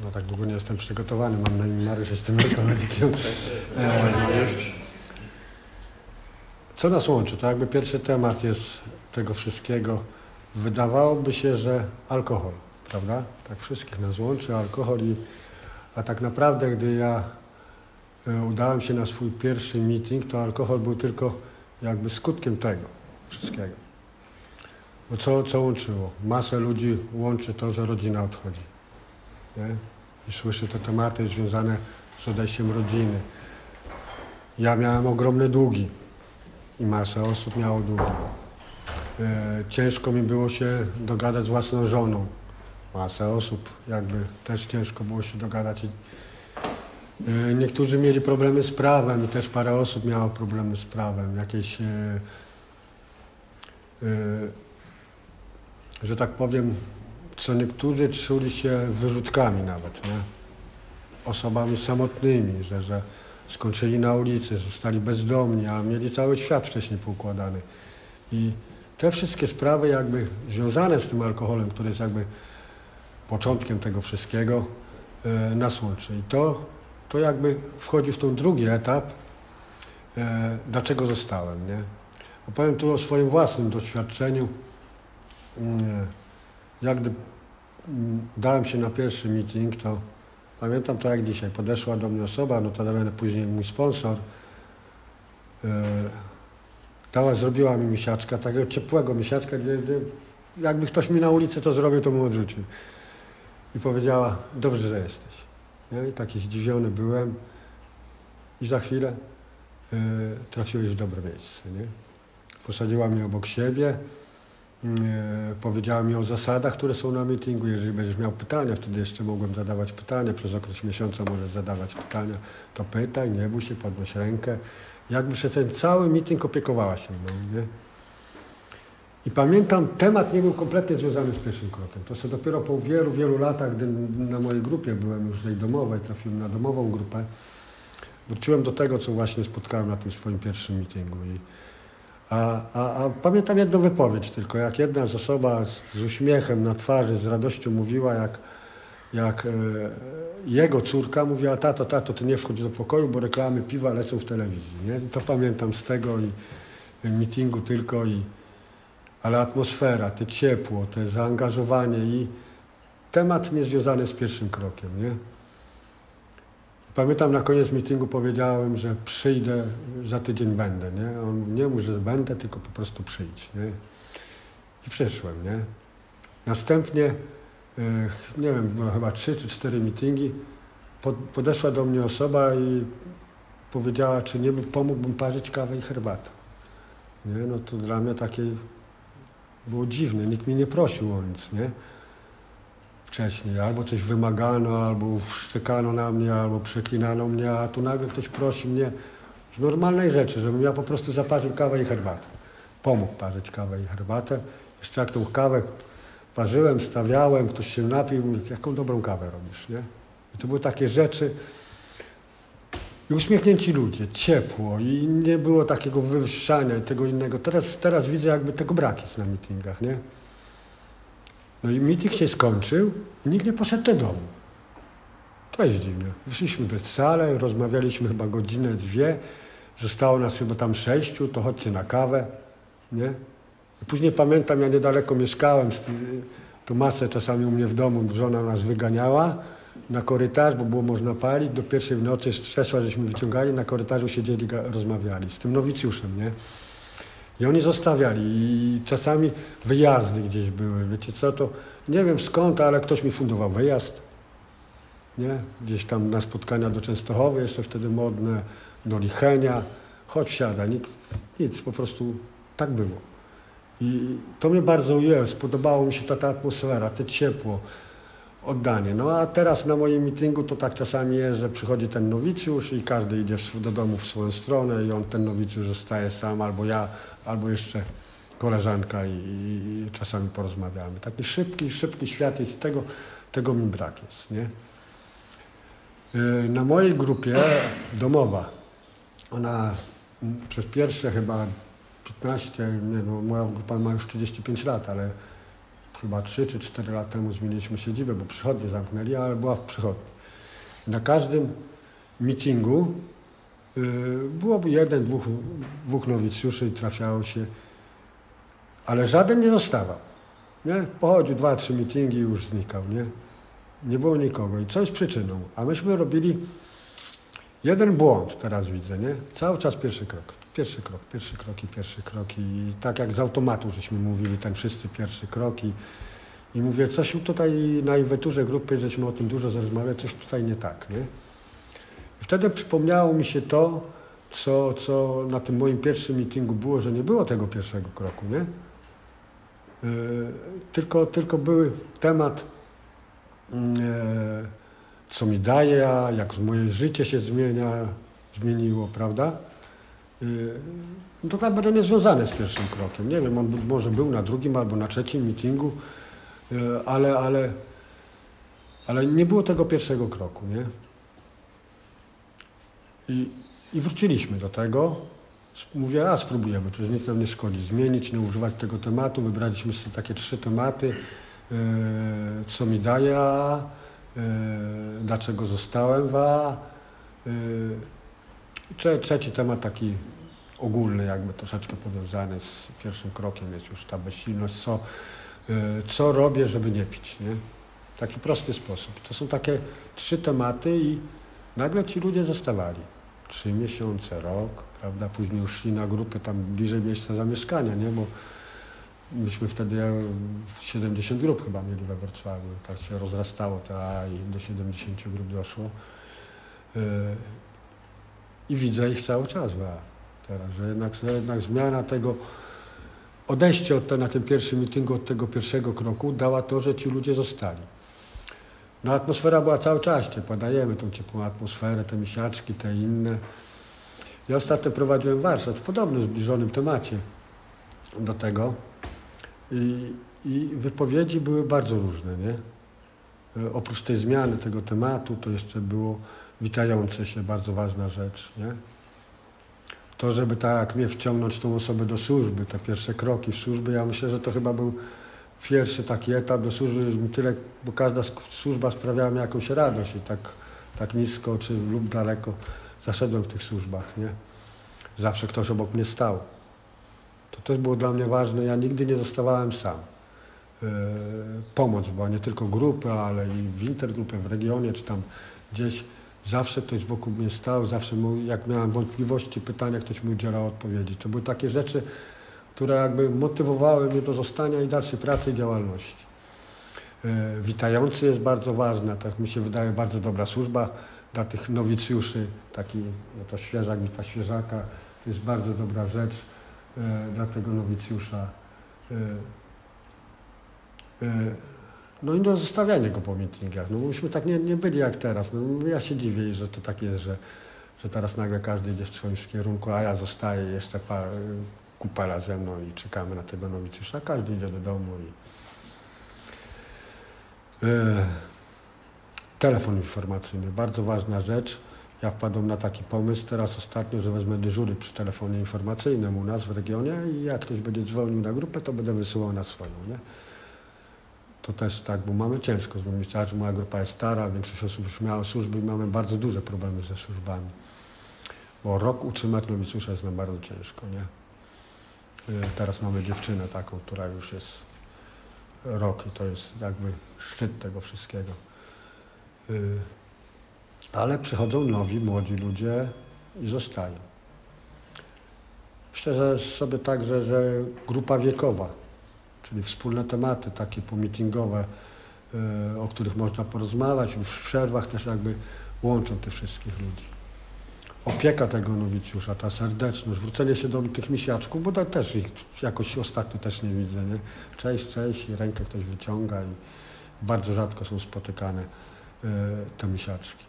No tak długo nie jestem przygotowany, mam na imię Mariusz, jestem alkoholikiem. Co nas łączy? To jakby pierwszy temat jest tego wszystkiego. Wydawałoby się, że alkohol, prawda? Tak wszystkich nas łączy alkohol, a tak naprawdę, gdy ja udałem się na swój pierwszy meeting, to alkohol był tylko jakby skutkiem tego wszystkiego. Bo co łączyło? Masę ludzi łączy to, że rodzina odchodzi. Nie? I słyszę te tematy związane z odejściem rodziny. Ja miałem ogromne długi i masa osób miało długi. Ciężko mi było się dogadać z własną żoną. Masa osób jakby też ciężko było się dogadać. Niektórzy mieli problemy z prawem i też parę osób miało problemy z prawem. Jakieś, że tak powiem, co niektórzy czuli się wyrzutkami nawet, nie? Osobami samotnymi, że skończyli na ulicy, zostali bezdomni, a mieli cały świat wcześniej poukładany. I te wszystkie sprawy jakby związane z tym alkoholem, który jest jakby początkiem tego wszystkiego, nas łączy. I to jakby wchodzi w ten drugi etap, dlaczego zostałem, nie? Opowiem tu o swoim własnym doświadczeniu. Jak gdy dałem się na pierwszy meeting, to pamiętam to jak dzisiaj. Podeszła do mnie osoba, notabene później mój sponsor. Zrobiła mi misiaczka, takiego ciepłego misiaczka, gdzie jakby ktoś mi na ulicy to zrobił, to mu odrzucił. I powiedziała, dobrze, że jesteś. Nie? I taki zdziwiony byłem. I za chwilę trafiłeś w dobre miejsce. Nie? Posadziła mnie obok siebie. Powiedziała mi o zasadach, które są na meetingu. Jeżeli będziesz miał pytania, wtedy jeszcze mogłem zadawać pytania. Przez okres miesiąca możesz zadawać pytania. To pytaj, nie bój się, podnoś rękę. Jakby przez ten cały meeting opiekowała się mną, nie? I pamiętam, temat nie był kompletnie związany z pierwszym krokiem. To sobie dopiero po wielu, wielu latach, gdy na mojej grupie byłem już tej domowej, trafiłem na domową grupę, wróciłem do tego, co właśnie spotkałem na tym swoim pierwszym meetingu. A pamiętam jedną wypowiedź tylko, jak jedna z osoba z uśmiechem na twarzy, z radością mówiła, jak jego córka mówiła, tato, ty nie wchodź do pokoju, bo reklamy piwa lecą w telewizji. Nie? I to pamiętam z tego i meetingu tylko, ale atmosfera, te ciepło, te zaangażowanie i temat niezwiązany z pierwszym krokiem. Nie? Pamiętam, na koniec meetingu powiedziałem, że przyjdę, za tydzień będę. Nie? On nie mówi, że będę, tylko po prostu przyjdź. Nie? I przyszłem. Nie? Następnie, nie wiem, było chyba 3 czy 4 meetingi, podeszła do mnie osoba i powiedziała, czy nie pomógłbym parzyć kawę i herbatę. Nie? No to dla mnie takie było dziwne, nikt mnie nie prosił o nic, nie? Wcześniej albo coś wymagano, albo szczekano na mnie, albo przeklinano mnie, a tu nagle ktoś prosi mnie z normalnej rzeczy, żebym ja po prostu zaparzył kawę i herbatę. Pomógł parzyć kawę i herbatę. Jeszcze jak tą kawę parzyłem, stawiałem, ktoś się napił, mówi, jaką dobrą kawę robisz, nie? I to były takie rzeczy. I uśmiechnięci ludzie, ciepło i nie było takiego wywyższania i tego innego. Teraz widzę, jakby tego brak jest na meetingach, nie? No i meeting się skończył i nikt nie poszedł do domu. To jest dziwne. Wyszliśmy bez salę, rozmawialiśmy chyba godzinę, 2. Zostało nas chyba tam 6, to chodźcie na kawę, nie? I później pamiętam, ja niedaleko mieszkałem, to masę czasami u mnie w domu, żona nas wyganiała na korytarz, bo było można palić. Do 1 w nocy krzesła żeśmy wyciągali, na korytarzu siedzieli, rozmawiali z tym nowicjuszem, nie? I oni zostawiali i czasami wyjazdy gdzieś były. Wiecie co, to nie wiem skąd, ale ktoś mi fundował wyjazd, nie? Gdzieś tam na spotkania do Częstochowy, jeszcze wtedy modne, do Lichenia. Chodź, siada, nic, po prostu tak było. I to mnie bardzo ujęło, spodobało mi się ta atmosfera, te ciepło, oddanie. No a teraz na moim meetingu to tak czasami jest, że przychodzi ten nowicjusz i każdy idzie do domu w swoją stronę i ten nowicjusz zostaje sam, albo ja, albo jeszcze koleżanka i czasami porozmawiamy. Taki szybki świat jest, tego mi brak jest, nie? Na mojej grupie domowa, ona przez pierwsze chyba 15, nie no, moja grupa ma już 35 lat, ale chyba 3 czy 4 lata temu zmieniliśmy siedzibę, bo przychodnie zamknęli, ale była w przychodni. Na każdym meetingu byłoby 1, 2 nowicjuszy i trafiało się, ale żaden nie zostawał. Nie? Pochodził 2-3 meetingi i już znikał. Nie było nikogo. I co jest przyczyną? A myśmy robili jeden błąd, teraz widzę, nie? Cały czas pierwszy krok. Pierwszy krok. I tak jak z automatu żeśmy mówili, ten wszyscy pierwszy krok. I mówię, coś tutaj na inwenturze grupy, żeśmy o tym dużo rozmawiali, coś tutaj nie tak, nie? I wtedy przypomniało mi się to, co na tym moim pierwszym meetingu było, że nie było tego pierwszego kroku, nie? Tylko były temat, co mi daje, a jak moje życie się zmieniło, prawda? To tak będę niezwiązane z pierwszym krokiem. Nie wiem, on może był na drugim albo na trzecim meetingu, ale nie było tego pierwszego kroku, nie? I wróciliśmy do tego. Mówię, spróbujemy, przecież nic nam nie szkodzi zmienić, nie używać tego tematu. Wybraliśmy sobie takie 3 tematy, co mi daje A, dlaczego zostałem w A. Trzeci temat taki ogólny, jakby troszeczkę powiązany z pierwszym krokiem jest już ta bezsilność, co robię, żeby nie pić, nie? Taki prosty sposób. To są takie 3 tematy i nagle ci ludzie zostawali. 3 miesiące, rok, prawda? Później już szli na grupy tam bliżej miejsca zamieszkania, nie? Bo myśmy wtedy 70 grup chyba mieli we Wrocławiu. Tak się rozrastało to i do 70 grup doszło. I widzę ich cały czas teraz, że jednak zmiana tego, odejście na tym pierwszym meetingu od tego pierwszego kroku dała to, że ci ludzie zostali. No atmosfera była cały czas ciepła, dajemy tą ciepłą atmosferę, te misiaczki, te inne. Ja ostatnio prowadziłem warsztat w podobnym, zbliżonym temacie do tego i wypowiedzi były bardzo różne, nie? Oprócz tej zmiany tego tematu, to jeszcze było witające się, bardzo ważna rzecz, nie? To, żeby tak jak mnie wciągnąć tą osobę do służby, te pierwsze kroki w służbie, ja myślę, że to chyba był pierwszy taki etap do służby, tyle, bo każda służba sprawiała mi jakąś radość i tak nisko czy lub daleko zaszedłem w tych służbach, nie? Zawsze ktoś obok mnie stał. To też było dla mnie ważne, ja nigdy nie zostawałem sam. Pomoc była nie tylko grupy, ale i w intergrupie, w regionie, czy tam gdzieś. Zawsze ktoś wokół mnie stał, zawsze jak miałem wątpliwości, pytania, ktoś mi udzielał odpowiedzi. To były takie rzeczy, które jakby motywowały mnie do zostania i dalszej pracy i działalności. Witający jest bardzo ważna, tak mi się wydaje, bardzo dobra służba dla tych nowicjuszy, taki, no to świeżak, wita świeżaka, to jest bardzo dobra rzecz dla tego nowicjusza. No i do zostawiania go po meetingach. No myśmy tak nie byli jak teraz. No, ja się dziwię, że to tak jest, że teraz nagle każdy idzie w swoim kierunku, a ja zostaję jeszcze kupela ze mną i czekamy na tego nowicjusza. Każdy idzie do domu telefon informacyjny, bardzo ważna rzecz. Ja wpadłem na taki pomysł teraz ostatnio, że wezmę dyżury przy telefonie informacyjnym u nas w regionie i jak ktoś będzie dzwonił na grupę, to będę wysyłał na swoją, nie? To też tak, bo mamy ciężko z moimi starszym, moja grupa jest stara, większość osób już miała służby i mamy bardzo duże problemy ze służbami. Bo rok utrzymać nowicjusza jest nam bardzo ciężko, nie? Teraz mamy dziewczynę taką, która już jest rok i to jest jakby szczyt tego wszystkiego. Ale przychodzą nowi, młodzi ludzie i zostają. Myślę, że sobie tak, że grupa wiekowa, czyli wspólne tematy takie pomeetingowe, o których można porozmawiać, w przerwach też jakby łączą tych wszystkich ludzi. Opieka tego nowicjusza, ta serdeczność, wrócenie się do tych misiaczków, bo też ich jakoś ostatnio też nie widzę, nie? Cześć, i rękę ktoś wyciąga i bardzo rzadko są spotykane te misiaczki.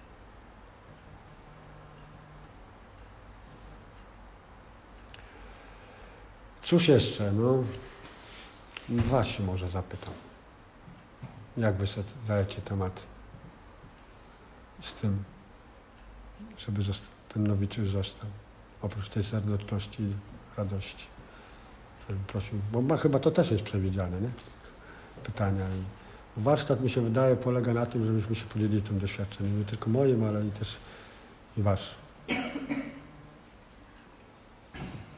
Cóż jeszcze? No, was się może zapytam. Jak wy sobie zdajecie temat z tym, żeby ten nowicjusz został? Oprócz tej serdeczności i radości. To bym prosił, bo chyba to też jest przewidziane, nie? pytania. I warsztat, mi się wydaje, polega na tym, żebyśmy się podzielili tym doświadczeniem. Nie tylko moim, ale i też i waszym.